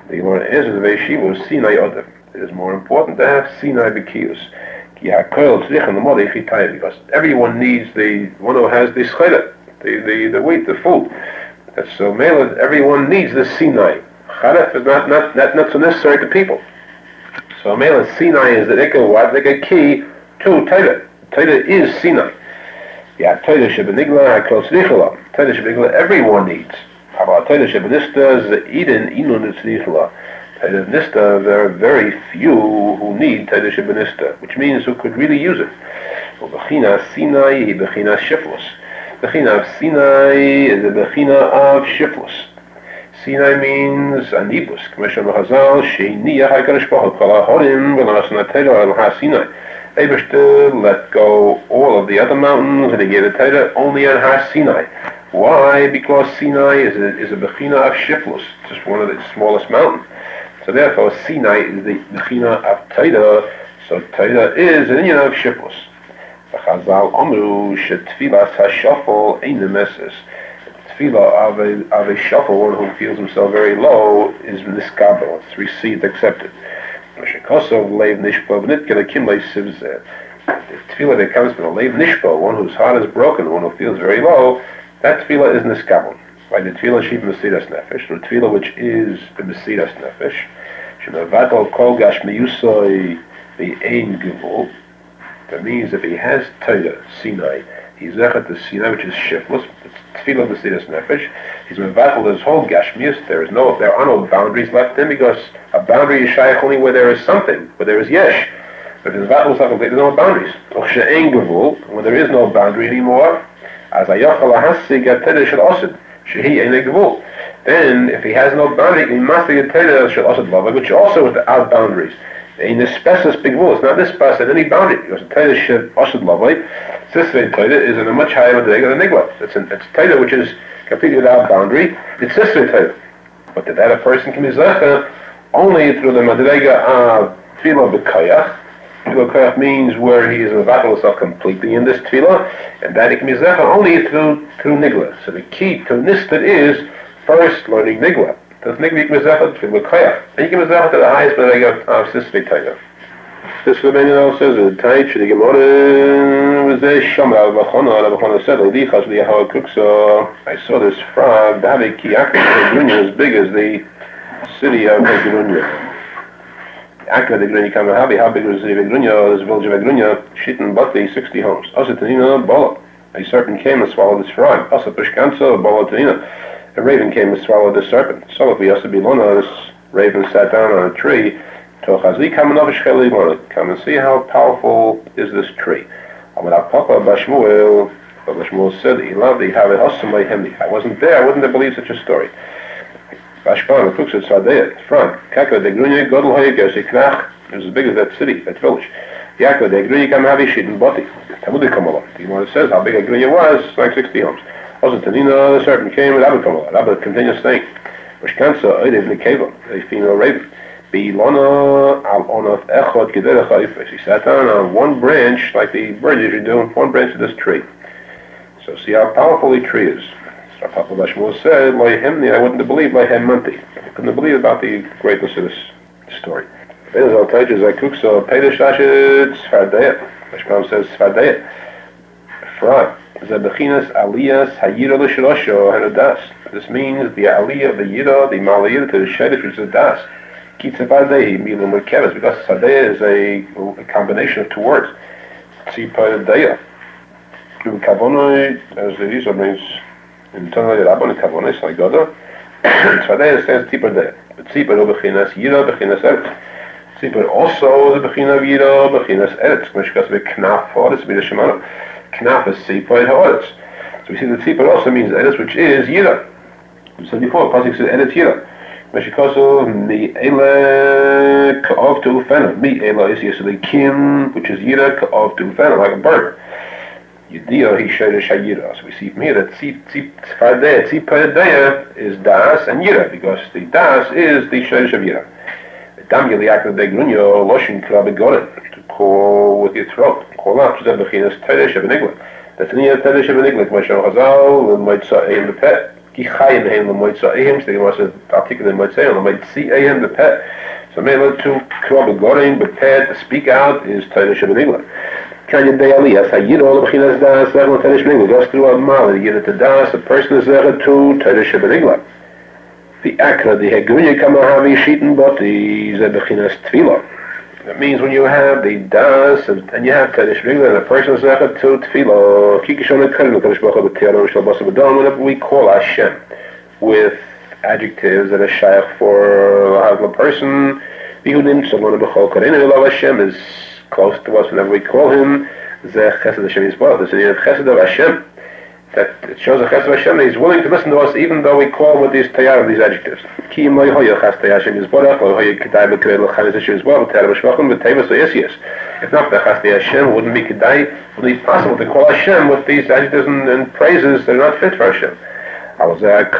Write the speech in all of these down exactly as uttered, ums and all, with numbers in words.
The Gemara answers the Veishivos Sinai Odef. It is more important to have Sinai Bekius. Because everyone needs the one who has the scheda, the, the, the weight, the food. That's so male, everyone needs the Sinai. Charef is not, not, not, not so necessary to people. So male Sinai is the Eka what? Like a key to Taita. Taita is Sinai. Yeah, Taita Shebenigla, Hakol Tzrichela. Taita Shebenigla, everyone needs. How about Taita Shebenista, Eden, Inun Tzrichela. Taita Nista, there are very few who need Taita Shebenista, which means who could really use it. Bechina Sinai, Bechina Shiflus. Bechina of Sinai is the Bechina of Shiflus. Sinai means Anibus. Commission of Hazal, Sheiniya HaKadosh Baruch Hu, Kol HaHorim, V'Nasna Taita Al HaSinai. Ebershter let go all of the other mountains and he gave the Taita only on Har Sinai. Why? Because Sinai is a, is a Bechina of Shiflus, just one of the smallest mountains. So therefore Sinai is the Bechina of Taita, so Taita is an Indian of Shiflus. Chazal Omru Shetfilas HaShafal Ein Nemesis. Tefillah of a, of a shuffle, one who feels himself very low, is Niskabel, it's received, accepted. The tefillah that comes from a leiv nishpo, one whose heart is broken, one who feels very low, that tefillah is niskabel. Like the tefillah sheep mesidas nefesh, the tefillah which is the mesidas nefesh, shemevatel kol gash miyusoi v'ein gevul. That means if he has Taita, Sinai, he's zechet the Sinai, which is shiftless, it's tefillah mesidas nefesh. He's mevatel his whole gashmius. There is no, there are no boundaries left in, because a boundary is shaykh only where there is something, where there is yesh. But in the battle there's no boundaries. When there is no boundary anymore, as then if he has no boundary, he must get Teda, which also is without boundaries. In the specific big rule, it's not this pass at any boundary, because the Teda should Osad Lavai, Sisvei Teda is in a much higher Madrega than Nigla. It's an it's Teda which is completely without boundary, it's Sisvei Teda. But that a person can be Zecha only through the Madrega of Tefillah B'Kayach. Tefillah B'Kayach means where he is mevatel himself completely in this Tefillah, and that he can be Zecha only through through Nigla. So the key to Nistat is first learning Nigla. Does Nigla you can be Zecha Tefillah B'Kayach. And you can be Zecha to the highest Madrega of Sisvei Teda. This Rabbeinu says the Taich the Gemara was a Shamra Bachona. Bachona said, "Lichas liyahav kuksa." I saw this frog, David Kiyak, as big as the city of Egrunya. Akra de Grunya Kamahabi, how big was the city of Egrunya? This village of Egrunya, Shitan Butli, sixty homes. Asa Tanina Bola. A serpent came and swallowed this frog. Asa Pishkansa Bola Tanina. A raven came and swallowed the serpent. So if we Asa Bilona, this raven sat down on a tree. Come and see how powerful is this tree. Papa Bashmuel, Bashmuel said, he loved the I wasn't there, I wouldn't have believed such a story. Bashpan, the cooks at Sardea, front. Kaka de Grunya, Godel Hoyagers, Knach, it was as big as that city, that village. Yaka de Grunya Kamahavi, Shidin Boti. Tabudi Kamala. The Gemara says how big a Grunya was, like sixty homes. Also, Tanina, the serpent came, and Abba Kamala. Abba continues saying, Vashkansa, Oidev Nikeva, a female raven. He sat down on one branch, like the bird usually do, one branch of this tree. So see how powerful the tree is. So Papa Bashmuel said, I wouldn't have believed I couldn't have believed about the greatness of this story. Bashmuel says, Frog. This means the aliyah, the yira, the malayah to the shadish, which is a das. Kitzabadehi, Milam Kevis, because Sadeh is a, a combination of two words. Tzipadeya. Kavonoi, as the Yisra means, in Tanay Rabban, Kavonoi, Saigoda. Sadeh stands Tzipadeya. But Tzipad Bechinas Yira, Bechinas Eretz. Tzipad also is a Bechina of Yira, Bechinas Eretz. Meshkas be Knaf, Horetz, Bida Shemana. Knaf is Tzipad Horetz. So we see that Tzipad also means Eretz, which is Yira. We said before, Pasik says Eretz Yira. Meshikosu mi ele ka'ov tu fena. Mi ele is yisuli kim, which is yira ka'ov tu fena, like a bird. Yediyah he shayra shayira. So we see from here that tzipardeh, tzipardeh is das and yira, because the das is the shayra shavira. Dam yiliakna de grunyo loshin krabegoret, to call with your throat. Call out to the bechinas teresh of enigla. That's an iya teresh of enigla, K'mashal Chazal, and might say in the pet. Ki chayim heim l'moitza ehim, so he wants to articulate l'moitza, l'moitzi ehim, the pet. So mele to kua begorin, bepet, to speak out, is Torah Shebenigla. Can you day aliyah, hayid all the b'chinas das, zeh l'Torah Shebenigla, goes through Admal, and you get it to das, the person is there to Torah Shebenigla. The akra, the hegunya kamahavi shiten boti, zeh b'chinas tefillah. That means when you have the das, and, and you have Torah Shebenigla, and the person is there to tefillah, kikishon ha'karim, l'kadosh baruch hu b'tiyadon, shal basa b'don, whenever we call Hashem with adjectives that are shaykh for a person, Bihudim, someone b'chol kareinu love Hashem is close to us whenever we call him. Zeh chesed Hashem Yisbarach. There's a chesed of Hashem that it shows a chesed of Hashem that He's willing to listen to us even though we call him with these tayarim, these adjectives. Ki im lo yehoya chesed Hashem Yisbarach, lo yehoya kedai b'krei l'chanis Hashem Yisbarach, v'teiram b'shvachim, v'teimas v'yesiyas. If not, the chesed Hashem it wouldn't be kedai, it wouldn't be possible to call Hashem with these adjectives and, and praises that are not fit for Hashem. This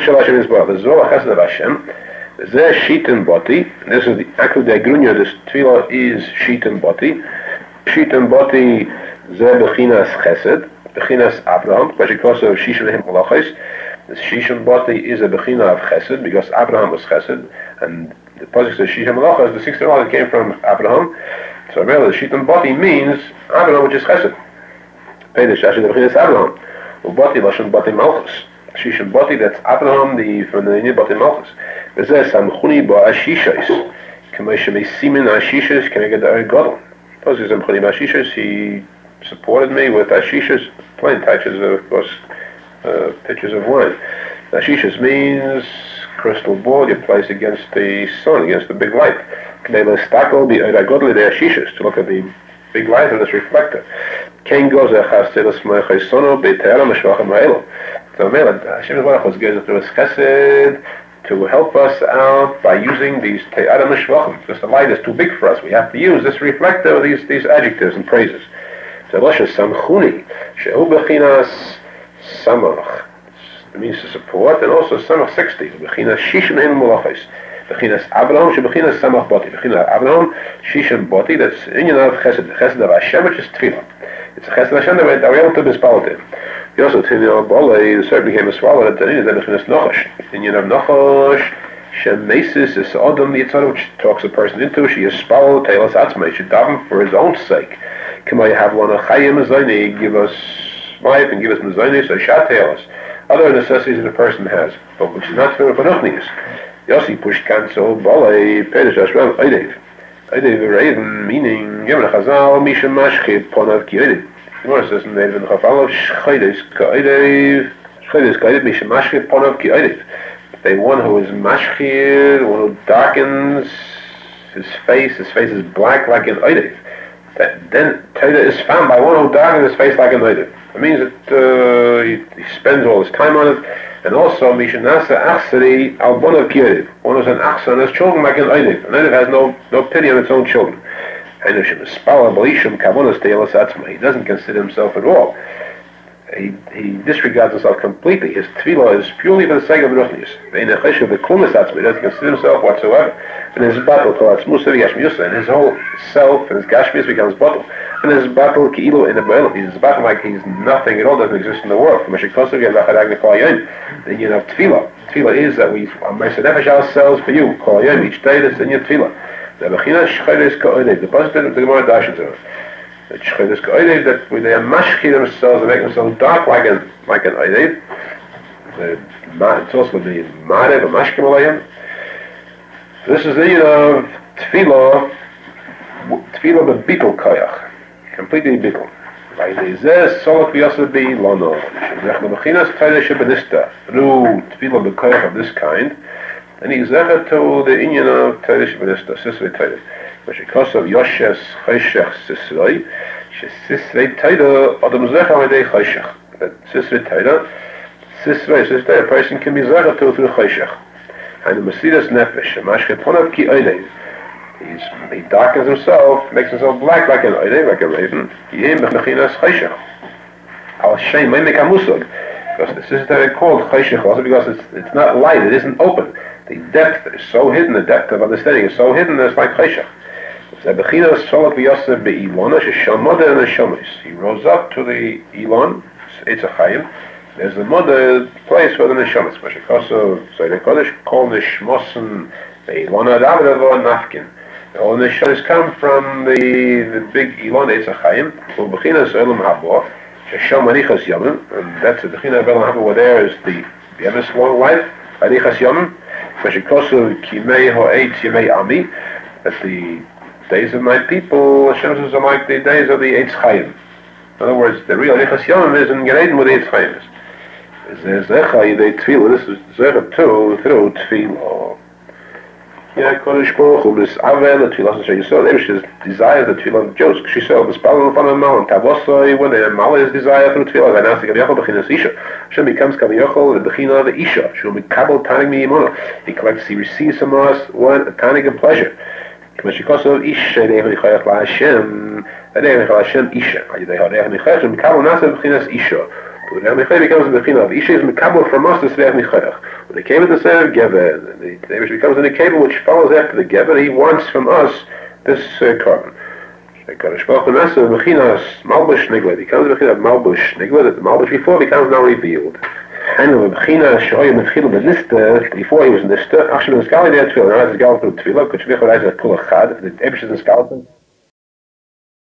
is all a chesed of Hashem. This is shitin boti. This is the akul de grunya. This tefillah is shitin boti. Shitin boti ze bechinas chesed, bechinas Abraham. Because of shishin him malachos. This shishin boti is a bechina of chesed because Abraham was chesed, and the pasuk says shishin malachos. The sixth one came from Abraham. So really, the shitin boti means Abraham, which is chesed. Peidish actually the bechinas Abraham. Uboti lashon boti malchus. Shishin boti, that's Abraham, the from the Nid boti malchus. V'zeh samchuni ba ashishos. K'moshe meisimin ashishos k'neged ha'gadol. Because he's samchuni ba ashishos, he supported me with ashishos, plain touches of, of course, uh, pitchers of wine. Ashishos means crystal ball you place against the sun, against the big light. K'nei l'stakol bi ha'gadol de ashishos, to look at the big light of this reflector. Ken gozeh chased l'smoich sono be'te'elam ha'shvachim ha'elo. So Hashem was given through His chesed to help us out by using these te'adam mishvachim. Because the light is too big for us. We have to use this reflector, these these adjectives and praises. So Lasha samchuni, shehu bechinas samach. It means to support, and also samach sixty. Bechinas shishim hin mulachos. Bechinas Abraham, she bechinas samach boti. Bechinas Abraham, shishim boti. That's inyan of chesed, the chesed of Hashem, which is tefillah. It's a chesed of Hashem that we're able to mispal him. He also Tinyan Bolei certainly became a swallow at the end of Bechinas Nochash. Tinyan of Nochash, Shemesis is Adam Yitzhak, which talks a person into. She is spallowed, Teilas Atzmei, she daven for his own sake. Kamay have one a Chayim Azayni, give us life and give us Mazayni, so Shat Teilas. Other necessities that a person has, but which is not for Panochnius. Yossi Pushkan so Bolei, Pedish Ashram, Eidev. Eidev Raven, meaning, Yevna Chazal, Misha Mashchid, Ponav Kiredim. Gemara says in the Eidev Chafalav, Shchaydes Ka'edev, Shchaydes Ka'edev, Misha Mashchid, Ponav Ki'edev. They one who is mashchir, one who darkens his face, his face is black like an Eidev. That then Torah is found by one who darkens his face like an Eidev. It means that uh, he, he spends all his time on it, and also Misha Nasa Achsari Al Ponav Ki'edev. One who's an Achsa and has children like an Eidev. An Eidev has no, no pity on its own children. He doesn't consider himself at all. He, he disregards himself completely. His tefillah is purely for the sake of ruchnius. He doesn't consider himself whatsoever. And his battle, and his whole self and his gashmius becomes battle. And his battle, ki'ilu in the ba'el, he's battle like he's nothing at all, doesn't exist in the world. Then you have tefillah. Tefillah is that we are ourselves for you. Each day that's in your tefillah. The Bechinas Shchaydes Ka'odev, the positive of the Gemara Dashes of it. The Shchaydes Ka'odev, that when they are mashki themselves and make themselves dark like an like an Odev. It's also the Marev, a mashkim alayhim. This is the of Tefillah, Tefillah bebitul koyach, completely bitul. By the Zeh Solok V'Yosef Lono, Shemech Bechinas Torah Shebenista, through Tefillah bekoyach of this kind. And he's there to the Inyan of Torah Shebenista, Sisrei Torah. Which because of Yoshes Chayshech Sisrei, Sisrei Torah, Adam Zech Amadei Chayshech. That Sisrei Torah, Sisrei, Sisrei, a person can be there to through Chayshech. And the Mesiras Nefesh, Mashke Ponav Ki Odev. He darkens himself, makes himself black like an Odev, like a raven. Yehim Bechinas Chayshech. Al Shem Meimek HaMusog. Because this is that it's called Chayshech also because it's, it's not light, it isn't open. The depth is so hidden, the depth of understanding is so hidden that it's like Chayshech. He rose up to the Elon, it's a Chayim, There's the mother place for the neshamas. Mashikoso, so the Kodesh called Nishmosen, the Ilona Davidavo Nafkin. All the neshamas come from the the big Ilon Eitz HaChaim, Ubechinas Olam Habo, Shesham Arichas Yomim, and that's the Bechina of Olam Habo, where there is the the Emes long life, Arichas Yomim, Mashikoso Kimei Ho'etz Yemei Ami, that the days of my people, Hashem says, are like the days of the Eitz Chaim. In other words, the real Arichas Yomim is in Gan Eden with the Eitz Chaim is. Is Zecha Yidei Tefillah, this is Zecha too, through Tefillah. Yeah, Kodesh Baruch Hu, this Avel, the Tefillah, so you saw, there she desire the Tefillah of Joseph, she saw the Spal of Anam Mal, and Tavosoi, when the Mal is desire through Tefillah, and Asik Aviyachol, Bechinas Isha. Hashem becomes Kaviyachol, the Bechina of the Isha. She'll be Kabul Tanig Miyimono. He collects, he receives from us one a Tanig of pleasure. Kmashikoso Isha, Dev Nichayach La Hashem, Dev Nichayach Hashem Isha. Dev Nichayach, and Kabul Nasa Bechinas Isha. When the Michayach becomes the Bechina of Isha, is Mekabel from us to Sereach Michayach. When it came to the Sereach Gever, the Davish becomes an Ekabel which follows after the Gever, he wants from us this uh, carbon. Kodesh Baruch Hu Nasa Bechinas Malbush Nigla becomes the Bechina of Malbush Nigla, that the Malbush before becomes now revealed. And the Bechina Shoy Mechil Benista, before he was in the Nista, Achshem in the Skali there Tefillah, now it's a Gal through Tefillah, Kodesh Baruch Hu Nasa Kula Chad, the Davish is in Skeleton.